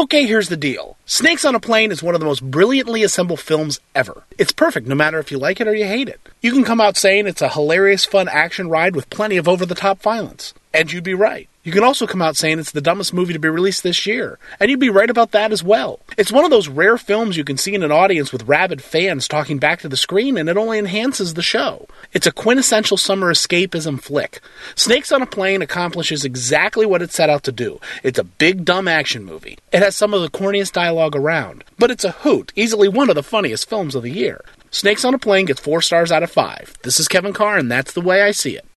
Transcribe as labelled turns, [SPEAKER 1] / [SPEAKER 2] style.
[SPEAKER 1] Okay, here's the deal. Snakes on a Plane is one of the most brilliantly assembled films ever. It's perfect no matter if you like it or you hate it. You can come out saying it's a hilarious, fun action ride with plenty of over-the-top violence. And you'd be right. You can also come out saying it's the dumbest movie to be released this year. And you'd be right about that as well. It's one of those rare films you can see in an audience with rabid fans talking back to the screen, and it only enhances the show. It's a quintessential summer escapism flick. Snakes on a Plane accomplishes exactly what it set out to do. It's a big, dumb action movie. It has some of the corniest dialogue around. But it's a hoot, easily one of the funniest films of the year. Snakes on a Plane gets 4 stars out of 5. This is Kevin Carr, and that's the way I see it.